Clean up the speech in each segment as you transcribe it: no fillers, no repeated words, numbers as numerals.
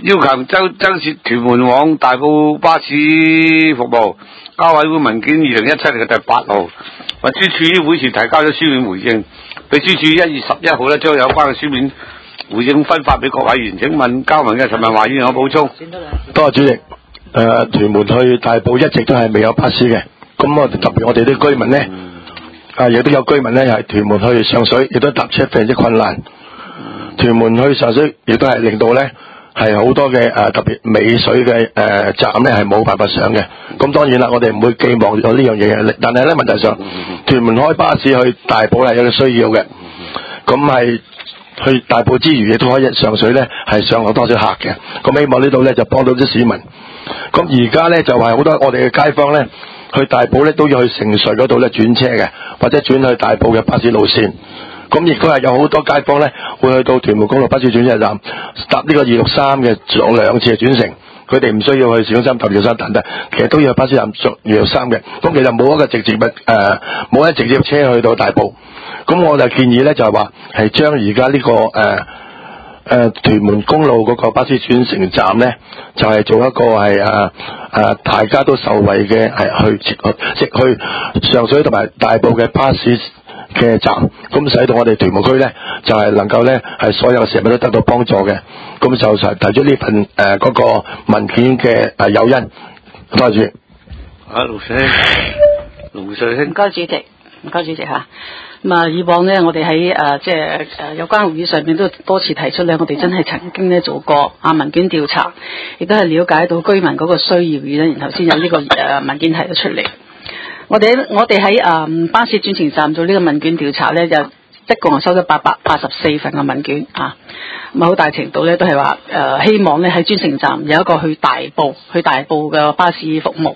要求增設屯門往大埔巴士服務。交委會文件2017年嘅第8號，運輸署於會前提交咗書面回應，秘書處1月11號將有關嘅書面回應分發俾各委員。請問交文嘅陳文華議員有補充？ 多謝主席。屯門去大埔一直都係未有巴士嘅，咁我特別我哋啲居民呢，亦都有居民呢係屯門去上水，亦都搭車非常之困難。屯門去上水亦都係令到呢係好多嘅特別尾水嘅站呢係冇辦法上嘅。咁當然啦，我哋唔會寄望有呢樣嘢，但係呢問題上，屯門開巴士去大埔係有個需要嘅，咁係去大埔之餘亦都可以上水呢係上落多少客嘅。咁希望呢度呢就幫到啲市民。咁而家呢就係好多我哋嘅街坊呢去大埔呢都要去城隧嗰度呢轉車嘅，或者轉去大埔嘅巴士路線。咁亦都係有好多街坊呢會去到屯門公路巴士轉車站搭呢個263嘅做2次嘅轉乘，佢哋唔需要去市中心搭263等等，其實都要去巴士站做263嘅。咁其實冇一個直接冇一直接車去到大埔。咁我就建議呢就係話係將而家呢個屯門公路嗰個巴士轉乘站呢，就係做一個係大家都受惠嘅係去上水同埋大埔嘅巴士嘅站，咁使到我哋屯門區呢，就係能夠呢係所有市民都得到幫助嘅。咁就提出呢份嗰個文件嘅誘因。多謝。 盧 Sir 兄， 唔該主席，唔該主席嚇。咁啊，以往呢，我哋喺即係有關會議上面都多次提出呢，我哋真係曾經呢做過問卷調查，亦都係了解到居民嗰個需要，然後先有呢個文件提咗出嚟。我哋喺巴士轉乘站做呢個問卷調查呢，就一共收咗884份嘅問卷啊。咁好大程度呢都係話希望呢喺轉乘站有一個去大埔嘅巴士服務。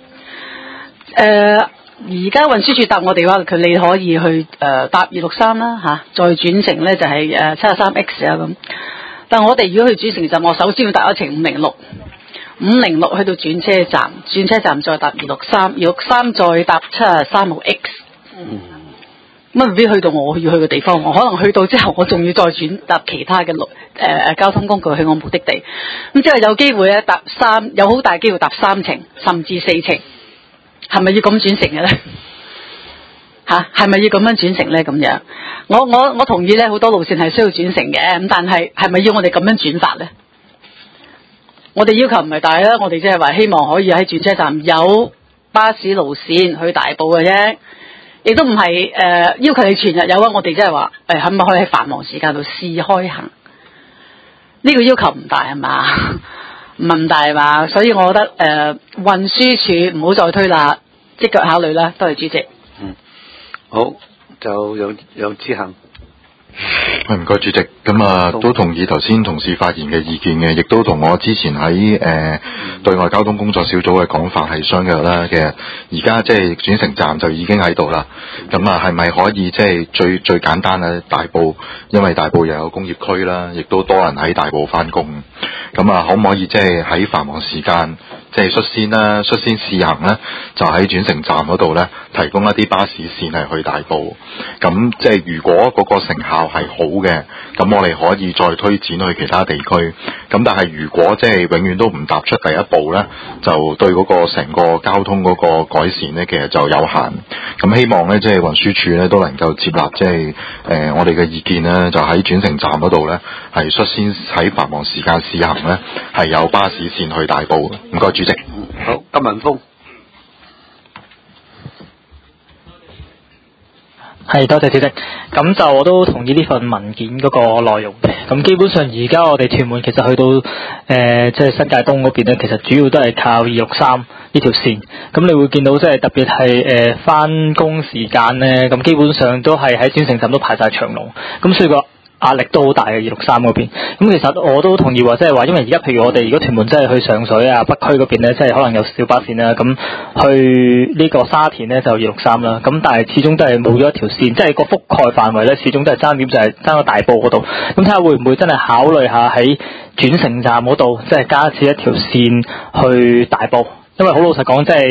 而家運輸署答我哋話，你可以去搭263啦嚇，再轉乘呢就係73X 啊咁。但我哋如果去轉乘站，我首先要搭一程506去到轉車站再搭263再搭73號 X。咁未必去到我要去嘅地方，我可能去到之後，我仲要再轉搭其他嘅交通工具去我目的地。咁即係有機會咧有好大機會搭3程甚至4程。係咪要咁轉乘嘅咧？係咪要咁樣轉乘咧？咁樣，我同意咧，好多路線係需要轉乘嘅，咁但係係咪要我哋咁樣轉法咧？我哋要求唔係大啦，我哋即係話希望可以喺轉車站有巴士路線去大埔嘅啫，亦都唔係要求你全日有啊。我哋即係話可唔可以喺繁忙時間度試開行？呢個要求唔大係嘛？唔大嘛，所以我覺得運輸署唔好再推啦，積極考慮啦。多謝主席。 好，就有知行。 唔該主席，咁都同意頭先同事發言嘅意見嘅，亦都同我之前喺對外交通工作小組嘅講法係相若啦。其實而家即係轉乘站就已經喺度啦，咁係咪可以即係最簡單嘅大埔，因為大埔又有工業區啦，亦都多人喺大埔翻工，咁可唔可以即係喺繁忙時間即係率先試行呢？就喺轉乘站嗰度呢，提供一啲巴士線係去大埔，咁即係如果嗰個成效係好嘅，咁我哋可以再推展去其他地區。咁但係如果即係永遠都唔踏出第一步呢，就對嗰個成個交通嗰個改善呢，其實就有限。咁希望呢，即係運輸署呢都能夠接納即係我哋嘅意見呢，就喺轉乘站嗰度呢，係率先喺繁忙時間試行呢，係有巴士線去大埔。唔該主席。 好，金文峰。 係，多謝主席。咁就我都同意呢份文件嗰個內容嘅。咁基本上而家我哋屯門其實去到即係新界東嗰邊咧，其實主要都係靠263呢條線。咁你會見到即係特別係翻工時間咧，咁基本上都係喺轉乘站都排晒長龍。咁所以個壓力都好大嘅263嗰邊。咁其實我都同意話，即係話因為而家譬如我哋如果屯門真係去上水啊北區嗰邊咧，即係可能有小巴線啦，咁去呢個沙田咧就263啦。咁但係始終都係冇咗一條線，即係個覆蓋範圍咧始終都係爭點，就係爭個大埔嗰度。咁睇下會唔會真係考慮下喺轉乘站嗰度，即係加設一條線去大埔。因為好老實講，即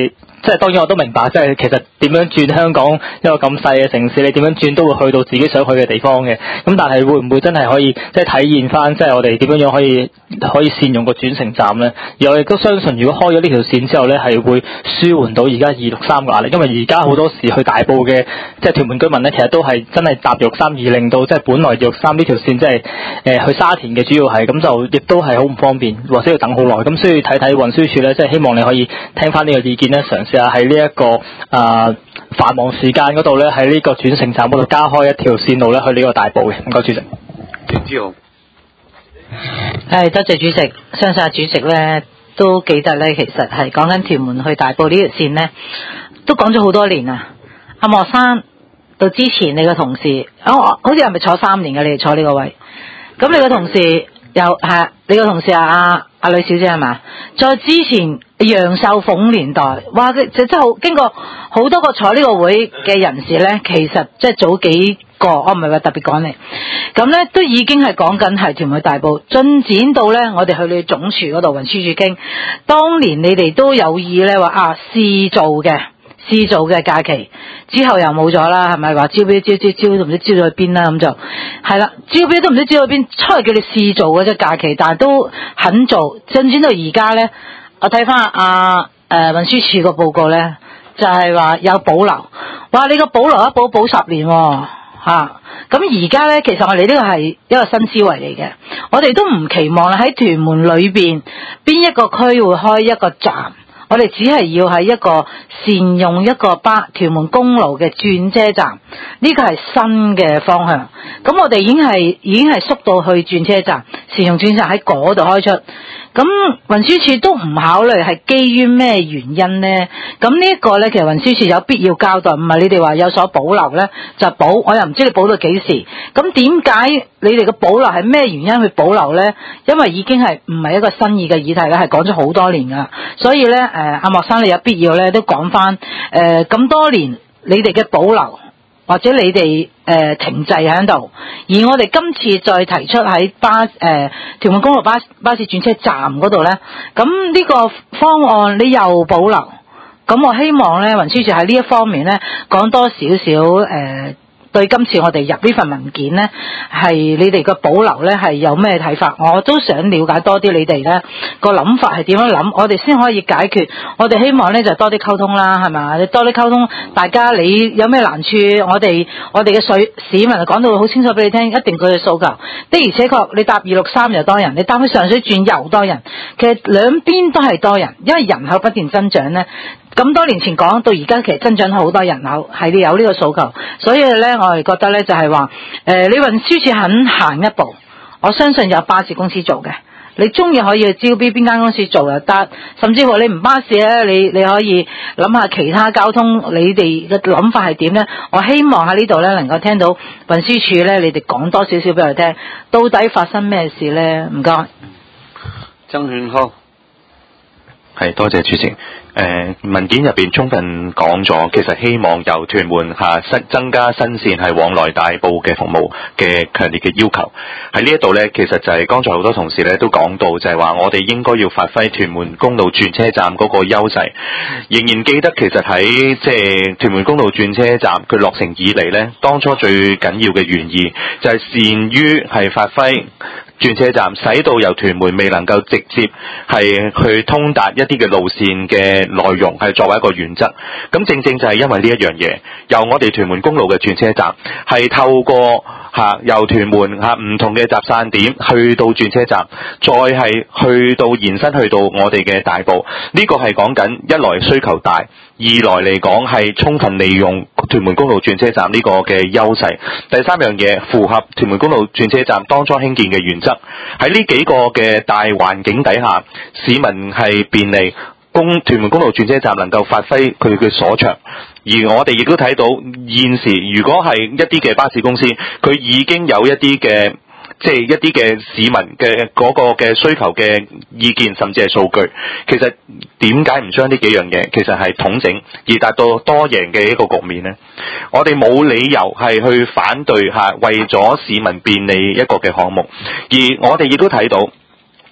即係當然我都明白，即係其實點樣轉香港一個咁細嘅城市，你點樣轉都會去到自己想去嘅地方嘅。咁但係會唔會真係可以即係體現翻，即係我哋點樣可以善用個轉乘站咧？而我亦都相信，如果開咗呢條線之後咧，係會舒緩到而家263嘅壓力，因為而家好多時去大埔嘅即係屯門居民咧，其實都係真係搭263，而令到即係本來263呢條線即係去沙田嘅主要係咁就亦都係好唔方便，或者要等好耐。咁所以睇睇運輸署咧，即係希望你可以聽翻呢個意見咧，嘗試下喺呢一個繁忙時間嗰度咧，喺呢個轉乘站嗰度加開一條線路咧，去呢個大埔嘅。唔該，主席。 田志豪。 係，多謝主席。相信主席咧都記得咧，其實係講緊屯門去大埔呢條線咧，都講咗好多年啦。阿莫生到之前你個同事，好似係咪坐3年嘅？你哋坐呢個位，咁你個同事又係你個同事阿呂小姐係嘛？再之前楊秀鳳年代，哇！佢真係好經過好多個坐呢個會嘅人士咧，其實即係早幾個，我唔係話特別講你，咁咧都已經係講緊係屯門大埔進展到咧，我哋去你總署嗰度運輸署傾，當年你哋都有意咧話試做嘅假期，之後又冇咗啦，係咪話招標都唔知招咗去邊啦？咁就係啦，招標都唔知招咗邊，出嚟叫你試做嘅啫假期，但係都肯做，進展到而家咧，我睇翻運輸署個報告咧，就係話有保留，哇！你個保留一保10年喎。咁而家咧，其實我哋呢個係一個新思維嚟嘅，我哋都唔期望喺屯門裏邊邊一個區會開一個站，我哋只係要喺一個善用一個屯門公路嘅轉車站，呢個係新嘅方向。咁我哋已經係縮到去轉車站，善用轉車站喺嗰度開出。咁運輸署都唔考慮係基於咩原因呢？咁呢一個呢，其實運輸署有必要交代，唔係你哋話有所保留呢，就保，我又唔知你保到幾時。咁點解你哋嘅保留係咩原因去保留呢？因為已經係唔係一個新意嘅議題咧，係講咗好多年噶，所以呢，阿莫生你有必要呢都講翻咁多年你哋嘅保留。或者你哋停滯喺度，而我哋今次再提出喺屯門公路巴士轉車站嗰度咧，咁呢個方案你又保留，咁我希望咧運輸署喺呢一方面咧講多少少對今次我哋入呢份文件咧，係你哋個保留咧係有咩睇法？我都想了解多啲你哋咧個諗法係點樣諗，我哋先可以解決。我哋希望咧就多啲溝通啦，係嘛？你多啲溝通，大家你有咩難處，我哋嘅市民講到好清楚俾你聽，一定佢嘅訴求。的而且確，你搭263又多人，你搭去上水轉又多人，其實兩邊都係多人，因為人口不斷增長咧。咁多年前講到而家，其實增長好多人口，係你有呢個訴求，所以咧我哋覺得咧就係話，你運輸署肯行一步，我相信有巴士公司做嘅，你中意可以去招標邊間公司做又得，甚至乎你唔巴士咧，你可以諗下其他交通，你哋嘅諗法係點咧？我希望喺呢度咧能夠聽到運輸署咧，你哋講多少少俾我哋聽，到底發生咩事咧？唔該。 曾勸康。 係，多謝主席。文件入邊充分講咗，其實希望由屯門增加新線係往來大埔嘅服務嘅強烈嘅要求。喺呢一度呢，其實就係剛才好多同事呢都講到，就係話我哋應該要發揮屯門公路轉車站嗰個優勢。仍然記得其實喺即係屯門公路轉車站佢落成以嚟呢，當初最緊要嘅原意就係善於係發揮轉車站，使到由屯門未能夠直接係去通達一啲嘅路線嘅內容，係作為一個原則。咁正正就係因為呢一樣嘢，由我哋屯門公路嘅轉車站係透過由屯門唔同嘅集散點去到轉車站，再係去到延伸去到我哋嘅大埔。呢個係講緊一來需求大，二來嚟講係充分利用屯門公路轉車站呢個嘅優勢。第三樣嘢符合屯門公路轉車站當初興建嘅原則。喺呢幾個嘅大環境底下，市民係便利，屯門公路轉車站能夠發揮佢嘅所長。而我哋亦都睇到現時，如果係一啲嘅巴士公司，佢已經有一啲嘅即係一啲嘅市民嘅嗰個嘅需求嘅意見，甚至係數據。其實點解唔將呢幾樣嘢其實係統整，而達到多贏嘅一個局面呢？我哋冇理由係去反對為咗市民便利一個嘅項目。而我哋亦都睇到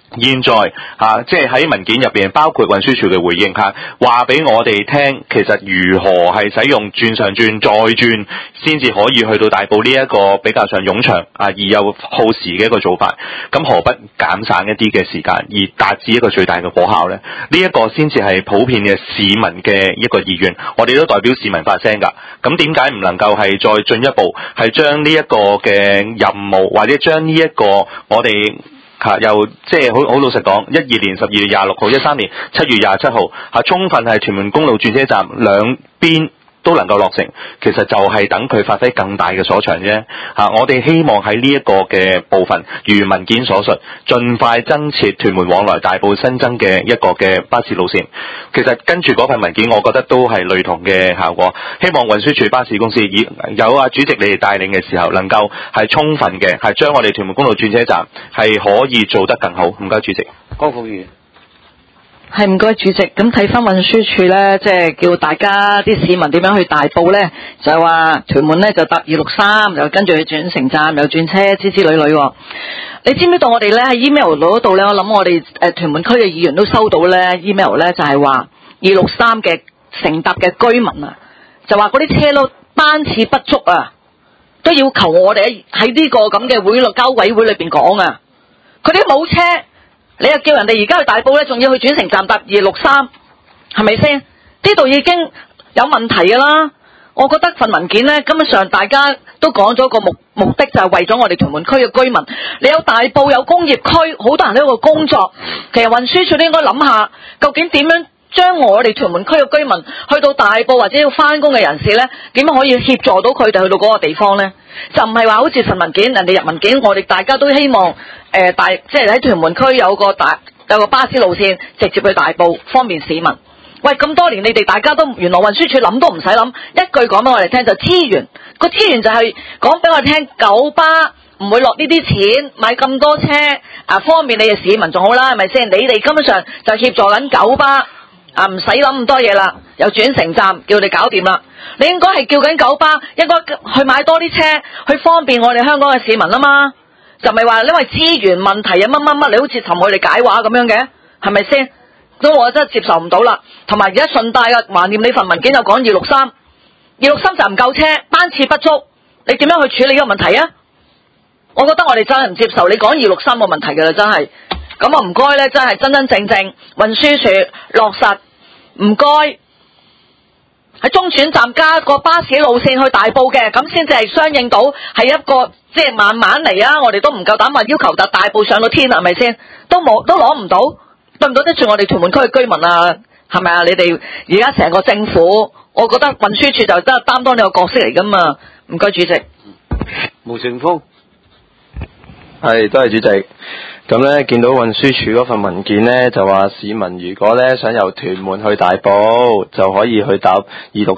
現在即係喺文件入邊，包括運輸署嘅回應話俾我哋聽，其實如何係使用轉上轉再轉，先至可以去到大埔呢一個比較上冗長而又耗時嘅一個做法。咁何不減省一啲嘅時間，而達至一個最大嘅果效呢？呢一個先至係普遍嘅市民嘅一個意願。我哋都代表市民發聲㗎。咁點解唔能夠係再進一步係將呢一個嘅任務，或者將呢一個我哋又即係好老實講，12年12月26號，13年7月27號充分係屯門公路轉車站兩邊都能夠落成，其實就係等佢發揮更大嘅所長啫。我哋希望喺呢一個嘅部分，如文件所述，盡快增設屯門往來大埔新增嘅一個嘅巴士路線。其實跟住嗰份文件，我覺得都係類同嘅效果。希望運輸署巴士公司有主席你哋帶領嘅時候，能夠係充分嘅係將我哋屯門公路轉車站係可以做得更好。唔該，主席。 江鳳儀。 係唔該主席，咁睇翻運輸署咧，即係叫大家啲市民點樣去大埔咧，就係話屯門咧就搭263，又跟住去轉乘站，又轉車之類。你知唔知道我哋咧喺 email 嗰度咧？我諗我哋屯門區嘅議員都收到咧 email 咧，就係話263嘅乘搭嘅居民啊，就話嗰啲車路班次不足啊，都要求我哋喺呢個咁嘅交委會裏邊講啊，佢哋冇車。你又叫人哋而家去大埔咧，仲要去轉乘站搭263，係咪先？呢度已經有問題㗎啦。我覺得份文件咧，根本上大家都講咗個目的，就係為咗我哋屯門區嘅居民。你有大埔有工業區，好多人都有個工作。其實運輸署都應該諗下，究竟點樣將我哋屯門區嘅居民去到大埔或者要翻工嘅人士咧，點樣可以協助到佢哋去到嗰個地方咧？就唔係話好似份文件，人哋入文件，我哋大家都希望即係喺屯門區有個巴士路線直接去大埔，方便市民。喂，咁多年你哋大家都原來運輸署諗都唔使諗，一句講俾我哋聽就資源，個資源就係講俾我哋聽，九巴唔會落呢啲錢買咁多車方便你哋市民仲好啦，係咪先？你哋根本上就協助緊九巴唔使諗咁多嘢啦，有轉乘站叫你搞掂啦。你應該係叫緊九巴應該去買多啲車，去方便我哋香港嘅市民啊嘛，就唔係話因為資源問題啊乜，你好似尋佢哋解話咁樣嘅，係咪先？咁我真係接受唔到啦。同埋而家順帶嘅橫掂你份文件又講263就唔夠車，班次不足，你點樣去處理呢個問題啊？我覺得我哋真係唔接受你講263個問題㗎啦，真係。咁啊唔該咧，真係真真正正運輸署落實，唔該喺中轉站加個巴士路線去大埔嘅，咁先至係相應到係一個即係慢慢嚟啊！我哋都唔夠膽話要求搭大埔上到天，係咪先？都攞唔到，對唔對得住我哋屯門區嘅居民啊？係咪啊？你哋而家成個政府，我覺得運輸署就真係擔當呢個角色嚟噶嘛？唔該主席。 毛成峰。 係，多謝主席。咁咧，見到運輸署嗰份文件咧，就話市民如果咧想由屯門去大埔，就可以去搭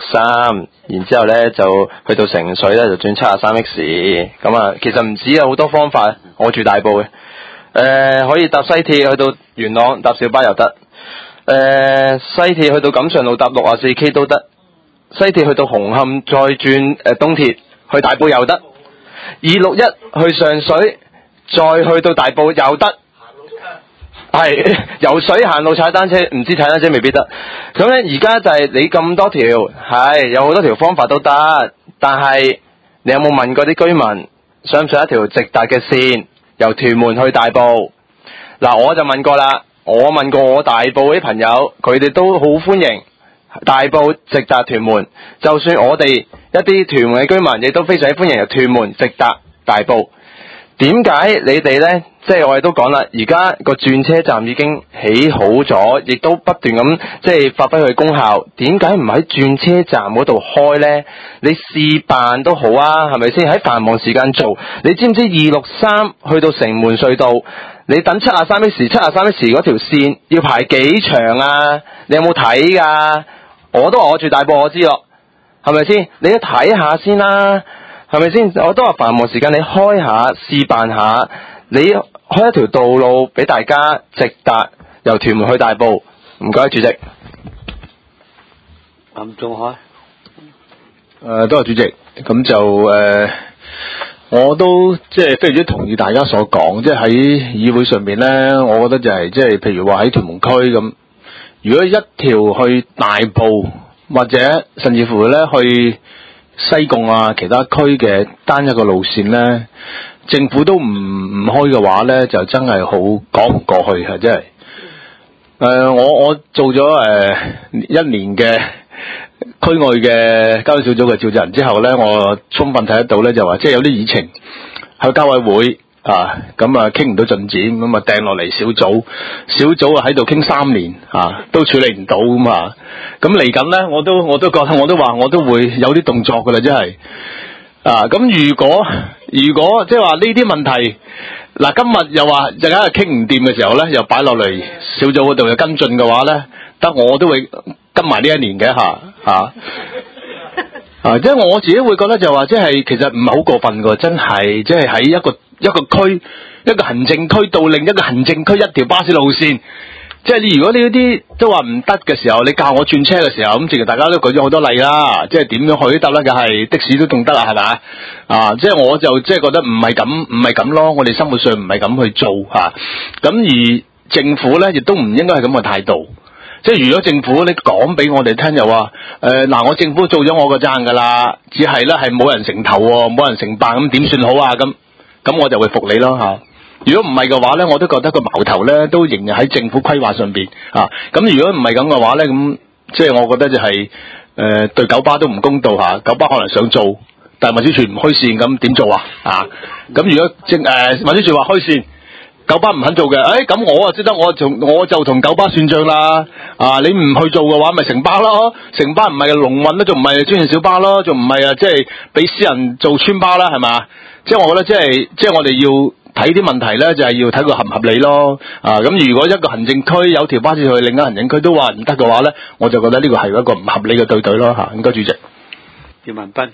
263，然之後咧就去到城水咧就轉73X。咁啊，其實唔止有好多方法，我住大埔嘅，可以搭西鐵去到元朗，搭小巴又得，西鐵去到錦上路搭64K 都得，西鐵去到紅磡再轉東鐵去大埔又得，261去上水。再去到大埔又得，係游水行路踩單車，唔知踩單車未必得。咁咧而家就係你咁多條，係有好多條方法都得，但係你有冇問過啲居民想唔想一條直達嘅線由屯門去大埔？嗱，我就問過啦，我問過我大埔啲朋友，佢哋都好歡迎大埔直達屯門。就算我哋一啲屯門嘅居民，亦都非常之歡迎由屯門直達大埔。點解你哋呢？即係我哋都講啦，而家個轉車站已經起好咗，亦都不斷咁即係發揮佢功效。點解唔喺轉車站嗰度開呢？你試辦都好啊，係咪先？喺繁忙時間做，你知唔知263去到城門隧道，你等73X 嗰條線要排幾長啊？你有冇睇㗎？我都話我住大埔，我知咯，係咪先？你要睇下先啦。係咪先？我都話繁忙時間你開下試辦下，你開一條道路俾大家直達由屯門去大埔。唔該，主席。 林仲海。 多謝主席。咁就我都即係非常之同意大家所講，即係喺議會上面咧，我覺得就係即係譬如話喺屯門區咁，如果一條去大埔或者甚至乎咧去西貢啊其他區嘅單一個路線咧，政府都唔開嘅話咧，就真係好講唔過去係真係。我做咗1年嘅區外嘅交通小組嘅召集人之後咧，我充分睇得到咧，就話即係有啲議程喺交委會啊，咁啊傾唔到進展，咁啊掟落嚟小組啊喺度傾3年啊，都處理唔到咁啊，咁嚟緊咧，我都覺得我都會有啲動作噶啦，真係啊，咁如果即係話呢啲問題。嗱，今日又話陣間傾唔掂嘅時候咧，又擺落嚟小組嗰度又跟進嘅話咧，得我都會跟埋呢1年嘅即係我自己會覺得就話，即係其實唔係好過分㗎，真係即係喺一個區一個行政區到另一個行政區一條巴士路線。即係你如果呢啲都話唔得嘅時候，你教我轉車嘅時候，咁正如大家都舉咗好多例啦，即係點樣去都得啦，梗係的士都仲得啊，係咪啊？即係我就即係覺得唔係咁咯，我哋生活上唔係咁去做嚇。咁而政府咧亦都唔應該係咁嘅態度。即係如果政府你講俾我哋聽又話，我政府做咗我個責㗎啦，只係咧係冇人承頭喎，冇人承辦，咁點算好啊？咁我就會服你咯嚇。如果唔係嘅話咧，我都覺得個矛頭咧都仍然喺政府規劃上邊啊。咁如果唔係咁嘅話咧，咁即係我覺得就係對九巴都唔公道嚇。九巴可能想做，但係運輸署唔開線，咁點做啊？咁如果運輸署話開線，九巴唔肯做嘅，咁我就同九巴算賬啦。你唔去做嘅話，咪城巴咯。城巴唔係龍運咯，仲唔係專線小巴咯，仲唔係即係俾私人做村巴啦，係嘛？即係我覺得即係我哋要睇啲問題咧，就係要睇佢合唔合理咯。咁如果一個行政區有條巴士去另一個行政區都話唔得嘅話咧，我就覺得呢個係一個唔合理嘅對咯嚇。應該主席葉文斌，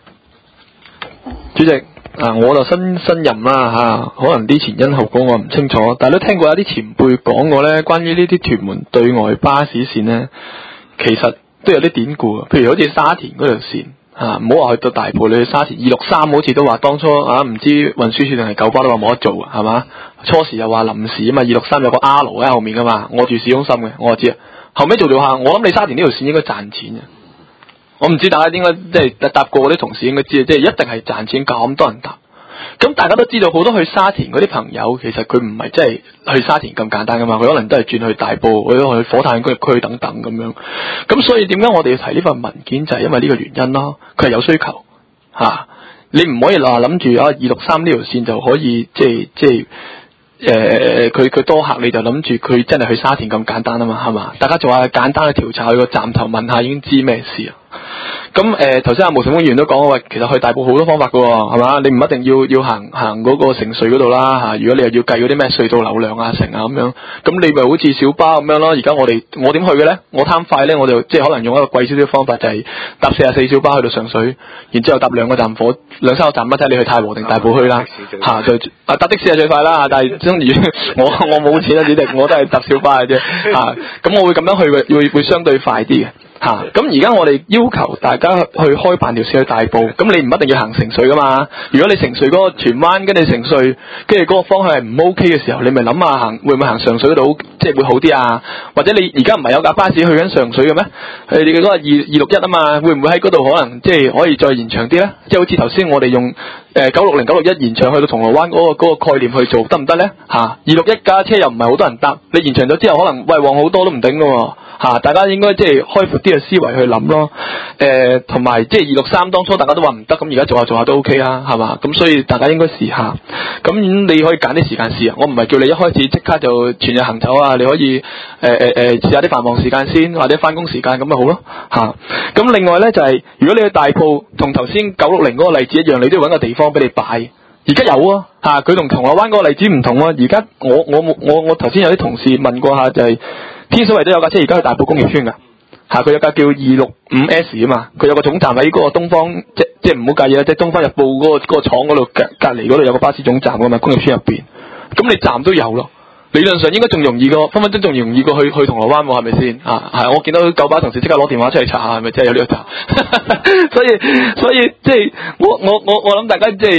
主席我就新任啦可能啲前因後果我唔清楚，但係都聽過有啲前輩講過咧，關於呢啲屯門對外巴士線咧，其實都有啲典故，譬如好似沙田嗰條線。唔好話去到大埔，你去沙田263好似都話當初唔知運輸署定係九巴都話冇得做係嘛？初時又話臨時啊嘛，263有個 R 喺後面噶嘛，我住市中心嘅，我就知啊。後尾做下，我諗你沙田呢條線應該賺錢嘅。我唔知大家應該即係搭過嗰啲同事應該知，即係一定係賺錢，咁多人搭。咁大家都知道，好多去沙田嗰啲朋友，其實佢唔係真係去沙田咁簡單噶嘛，佢可能都係轉去大埔，或者去火炭工業區等等咁樣。咁所以點解我哋要提呢份文件，就係因為呢個原因咯。佢係有需求你唔可以諗住263呢條線就可以即係佢多客，你就諗住佢真係去沙田咁簡單啊嘛，係嘛？大家做下簡單嘅調查，去個站頭問下已經知咩事啊。咁頭先阿毛成峰議員都講話，其實去大埔好多方法噶喎，係嘛？你唔一定要行嗰個城隧嗰度啦如果你又要計嗰啲咩隧道流量城咁樣，咁你咪好似小巴咁樣咯。而家我點去嘅咧？我貪快咧，我就即係可能用一個貴少少方法，就係搭44小巴去到上水，然之後搭2個站2、3個站，睇你去太和定大埔區啦就搭的士係最快啦，但係正如我冇錢主席，我都係搭小巴嘅啫咁我會咁樣去會相對快啲嘅。咁而家我哋要求大家去開辦條線去大埔，咁你唔一定要行城隧噶嘛。如果你城隧嗰個荃灣跟住城隧，跟住嗰個方向係唔 OK 嘅時候，你咪諗下會唔會行上水嗰度，即係會好啲啊？或者你而家唔係有架巴士去緊上水嘅咩？你嘅嗰個261啊嘛，會唔會喺嗰度可能即係可以再延長啲咧？即係好似頭先我哋用960、961延長去到銅鑼灣嗰個概念去做得唔得咧？261架車又唔係好多人搭，你延長咗之後可能旺好多都唔頂噶喎。大家應該即係開闊啲嘅思維去諗咯。同埋即係263當初大家都話唔得，咁而家做下都 OK 啦，係嘛？咁所以大家應該試下。咁你可以揀啲時間試啊。我唔係叫你一開始即刻就全日行走啊，你可以試下啲繁忙時間先，或者翻工時間咁咪好咯。咁另外咧就係如果你去大埔，同頭先960嗰個例子一樣，你都要揾個地方俾你擺。而家有佢同銅鑼灣嗰個例子唔同喎。而家我頭先有啲同事問過下，就係天水圍都有架車而家去大埔工業村㗎佢有架叫265S 啊嘛，佢有個總站喺嗰個東方，即係唔好介意啦，即係東方日報嗰個廠嗰度隔離嗰度有個巴士總站㗎嘛，工業村入邊。咁你站都有咯，理論上應該仲容易過，分分鐘仲容易過去銅鑼灣喎，係咪先？係我見到九巴同事即刻攞電話出嚟查下，係咪真係有呢個站？所以即係我諗大家即係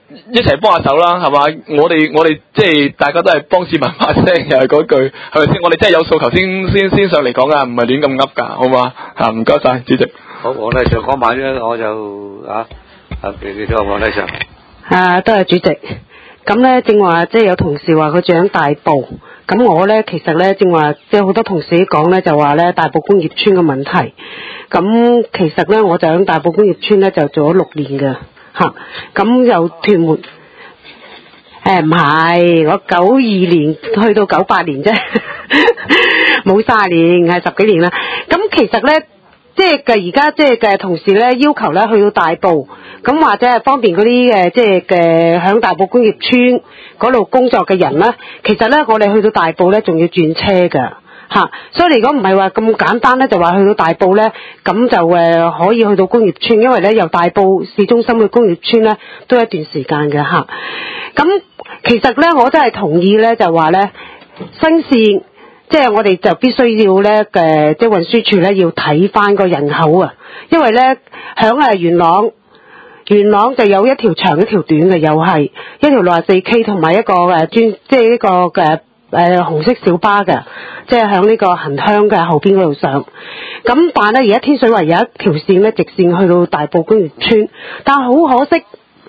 一齊幫下手啦，係嘛？我哋即係大家都係幫市民發聲，又係嗰句，係咪先？我哋真係有訴求先上嚟講噶，唔係亂咁噏噶，好嘛？嚇，唔該晒，主席。 好，黃麗祥講埋啫，我就你都黃麗祥。 多謝主席。咁咧，正話即係有同事話佢住喺大埔，咁我咧其實咧正話即係好多同事講咧就話咧大埔工業村嘅問題。咁其實咧我就喺大埔工業村咧就做咗6年嘅嚇，咁又屯門。唔係，我92年去到98年啫，冇30年，係10幾年啦。咁其實咧，即係嘅而家即係嘅同事咧要求咧去到大埔，咁或者係方便嗰啲即係嘅響大埔工業村嗰度工作嘅人咧，其實咧我哋去到大埔咧仲要轉車㗎。所以如果唔係話咁簡單咧，就話去到大埔咧，咁就可以去到工業村，因為咧由大埔市中心去工業村咧都有一段時間嘅嚇。咁其實咧我都係同意咧，就話咧新線即係我哋就必須要咧即係運輸署咧要睇翻個人口啊，因為咧響元朗就有一條長一條短嘅，又係一條64K 同埋一個即係一個嘅紅色小巴嘅，即係響呢個恒鄉嘅後邊嗰度上。咁但係咧而家天水圍有一條線咧直線去到大埔工業村，但係好可惜，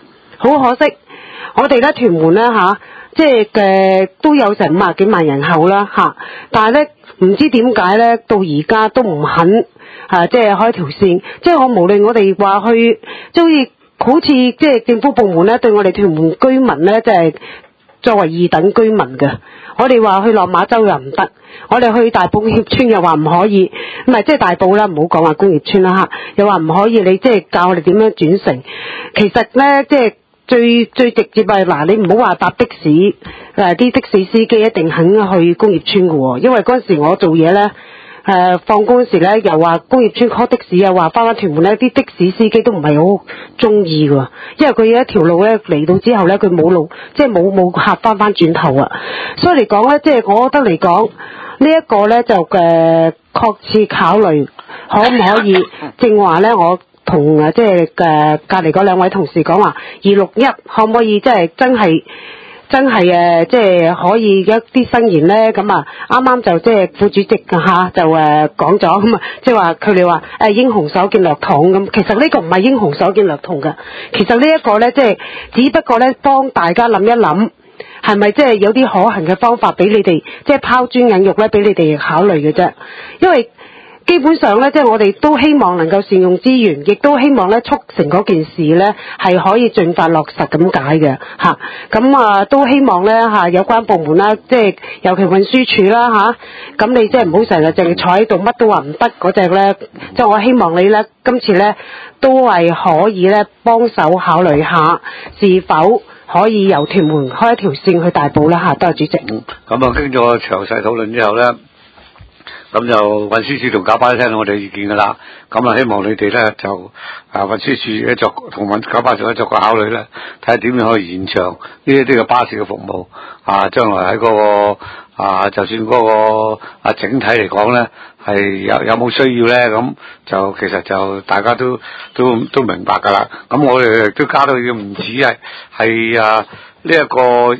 我哋咧屯門咧即係都有成50幾萬人口啦但係咧唔知點解咧到而家都唔肯即係開條線，即係我無論我哋話去，即係好似即係政府部門咧對我哋屯門居民咧即係作為2等居民嘅，我哋話去落馬洲又唔得，我哋去大埔工業村又話唔可以，唔係即係大埔啦，唔好講話工業村啦又話唔可以，你即係教我哋點樣轉乘。其實咧即係最直接係你唔好話搭的士，啲的士司機一定肯去工業村嘅喎，因為嗰陣時我做嘢咧。放工嗰時咧，又話工業村 call 的士，又話翻屯門咧，啲的士司機都唔係好中意㗎，因為佢有一條路咧嚟到之後咧，佢冇路，即係冇客翻轉頭啊。所以嚟講咧，即係我覺得嚟講呢一個咧就確切考慮可唔可以？正話咧，我同即係隔離嗰2位同事講話261可唔可以即係真係即係可以一啲新言咧，咁啱啱就即係副主席就講咗咁即係話佢哋話英雄所見略同咁，其實呢個唔係英雄所見略同㗎，其實呢一個咧即係只不過咧幫大家諗一諗，係咪即係有啲可行嘅方法俾你哋即係拋磚引玉咧，俾你哋考慮嘅啫，因為。基本上咧，即係我哋都希望能夠善用資源，亦都希望咧促成嗰件事咧係可以盡快落實咁解嘅嚇。咁都希望咧有關部門啦，即係尤其運輸署啦咁你即係唔好成日淨係坐喺度乜都話唔得嗰隻咧，即係我希望你咧今次咧都係可以咧幫手考慮下是否可以由屯門開一條線去大埔啦嚇。多謝主席。 咁經過詳細討論之後咧。咁就運輸署同九巴都聽到我哋意見噶啦，咁希望你哋咧就運輸署咧同九巴作個考慮咧，睇下點樣可以延長呢一啲嘅巴士嘅服務將來喺嗰個就算嗰個整體嚟講咧係有冇需要咧，咁就其實就大家都明白噶啦。咁我哋都加到要唔止係呢一個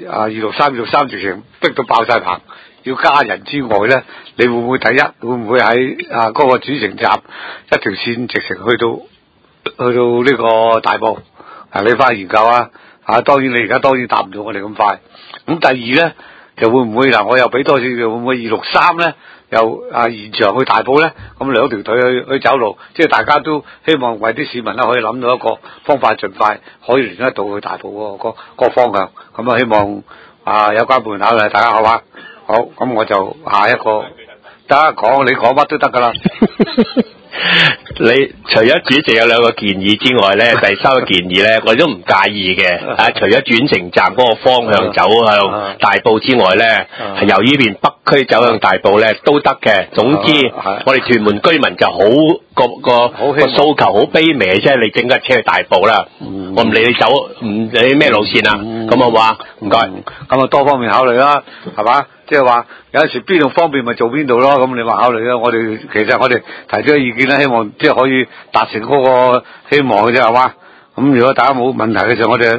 263直情逼到爆晒棚。要加人之外咧，你會唔會第一會唔會喺嗰個主城站一條線直情去到呢個大埔？你翻去研究當然你而家當然答唔到我哋咁快。咁第二咧就會唔會我又俾多次會唔會263咧又延長去大埔咧？咁兩條腿去走路，即係大家都希望為啲市民咧可以諗到一個方法，盡快可以連得到去大埔個方向。咁希望有關部門考慮，大家好嘛？好，咁我就下一個，大家講，你講乜都得噶啦。 你除咗主席有2個建議之外咧，第3個建議咧，我都唔介意嘅。除咗轉乘站嗰個方向走向大埔之外咧，係由呢邊北區走向大埔咧都得嘅。總之，我哋屯門居民就好個訴求好卑微啫，你整架車去大埔啦，我唔理你走，唔理咩路線啊，咁好嘛？唔該。 咁多方面考慮啦，係嘛？即係話有時邊度方便咪做邊度咯，咁你話考慮啦。其實我哋提出嘅意見咧，希望即係可以達成嗰個希望嘅啫，係嘛？咁如果大家冇問題嘅時候，我哋